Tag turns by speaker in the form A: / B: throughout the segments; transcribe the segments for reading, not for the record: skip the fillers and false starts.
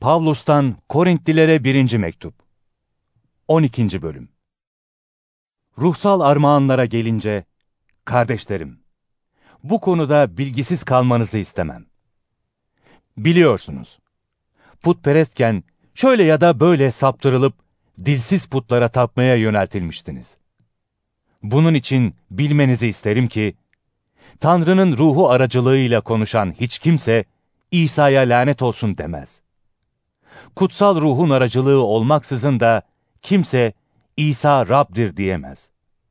A: Pavlus'tan Korintlilere 1. Mektup 12. Bölüm. Ruhsal armağanlara gelince, kardeşlerim, bu konuda bilgisiz kalmanızı istemem. Biliyorsunuz, putperestken şöyle ya da böyle saptırılıp dilsiz putlara tapmaya yöneltilmiştiniz. Bunun için bilmenizi isterim ki, Tanrı'nın ruhu aracılığıyla konuşan hiç kimse, İsa'ya lanet olsun demez. Kutsal ruhun aracılığı olmaksızın da kimse, İsa Rab'dir diyemez.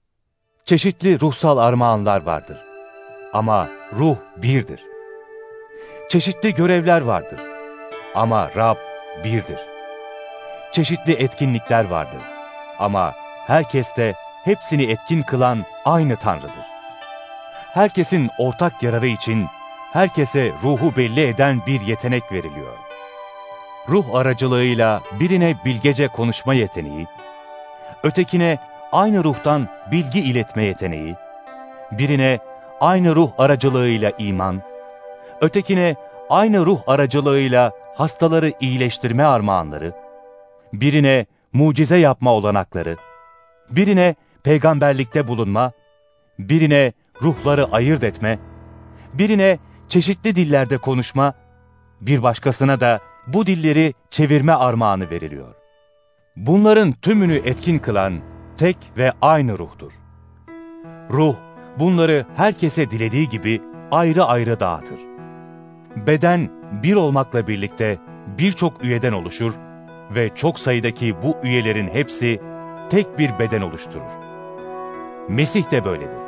A: Çeşitli ruhsal armağanlar vardır. Ama ruh birdir. Çeşitli görevler vardır. Ama Rab birdir. Çeşitli etkinlikler vardır. Ama herkeste hepsini etkin kılan aynı Tanrı'dır. Herkesin ortak yararı için herkese ruhu belli eden bir yetenek veriliyor. Ruh aracılığıyla birine bilgece konuşma yeteneği, ötekine aynı ruhtan bilgi iletme yeteneği, birine aynı ruh aracılığıyla iman, ötekine aynı ruh aracılığıyla hastaları iyileştirme armağanları, birine mucize yapma olanakları, birine peygamberlikte bulunma, birine ruhları ayırt etme, birine çeşitli dillerde konuşma, bir başkasına da bu dilleri çevirme armağanı veriliyor. Bunların tümünü etkin kılan tek ve aynı ruhtur. Ruh, bunları herkese dilediği gibi ayrı ayrı dağıtır. Beden bir olmakla birlikte birçok üyeden oluşur ve çok sayıdaki bu üyelerin hepsi tek bir beden oluşturur. Mesih de böyledir.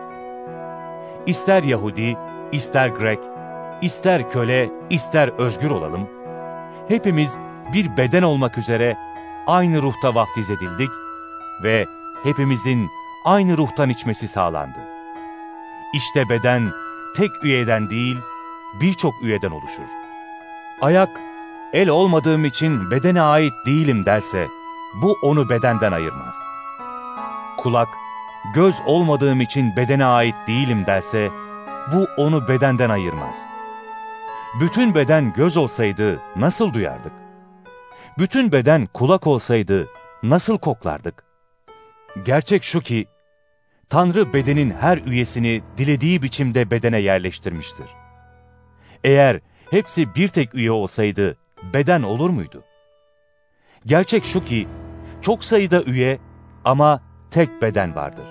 A: İster Yahudi, ister Grek, ister köle, ister özgür olalım, hepimiz bir beden olmak üzere aynı ruhta vaftiz edildik ve hepimizin aynı ruhtan içmesi sağlandı. İşte beden tek üyeden değil, birçok üyeden oluşur. Ayak, el olmadığım için bedene ait değilim derse, bu onu bedenden ayırmaz. Kulak, göz olmadığım için bedene ait değilim derse, bu onu bedenden ayırmaz. Bütün beden göz olsaydı nasıl duyardık? Bütün beden kulak olsaydı nasıl koklardık? Gerçek şu ki, Tanrı bedenin her üyesini dilediği biçimde bedene yerleştirmiştir. Eğer hepsi bir tek üye olsaydı beden olur muydu? Gerçek şu ki, çok sayıda üye ama tek beden vardır.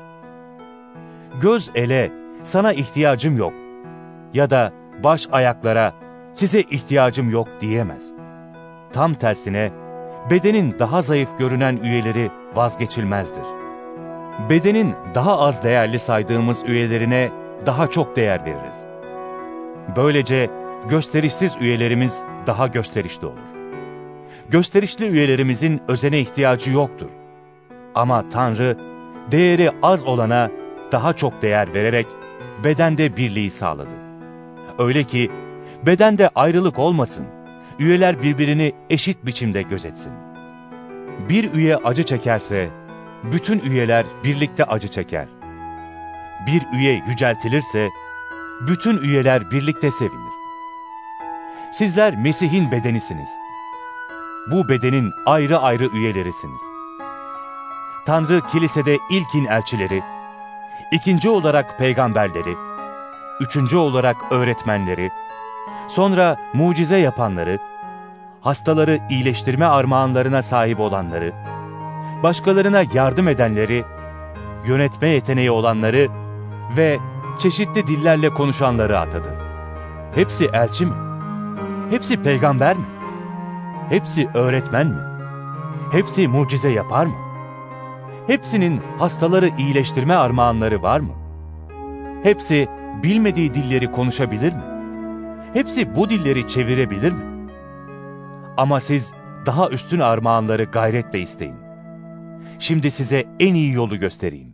A: Göz ele, sana ihtiyacım yok ya da baş ayaklara, size ihtiyacım yok diyemez. Tam tersine, bedenin daha zayıf görünen üyeleri vazgeçilmezdir. Bedenin daha az değerli saydığımız üyelerine daha çok değer veririz. Böylece gösterişsiz üyelerimiz daha gösterişli olur. Gösterişli üyelerimizin özene ihtiyacı yoktur. Ama Tanrı, değeri az olana daha çok değer vererek bedende birliği sağladı. Öyle ki bedende ayrılık olmasın, üyeler birbirini eşit biçimde gözetsin. Bir üye acı çekerse, bütün üyeler birlikte acı çeker. Bir üye yüceltilirse, bütün üyeler birlikte sevinir. Sizler Mesih'in bedenisiniz. Bu bedenin ayrı ayrı üyelerisiniz. Tanrı kilisede ilkin elçileri, ikinci olarak peygamberleri, üçüncü olarak öğretmenleri, sonra mucize yapanları, hastaları iyileştirme armağanlarına sahip olanları, başkalarına yardım edenleri, yönetme yeteneği olanları ve çeşitli dillerle konuşanları atadı. Hepsi elçi mi? Hepsi peygamber mi? Hepsi öğretmen mi? Hepsi mucize yapar mı? Hepsinin hastaları iyileştirme armağanları var mı? Hepsi bilmediği dilleri konuşabilir mi? Hepsi bu dilleri çevirebilir mi? Ama siz daha üstün armağanları gayretle isteyin. Şimdi size en iyi yolu göstereyim.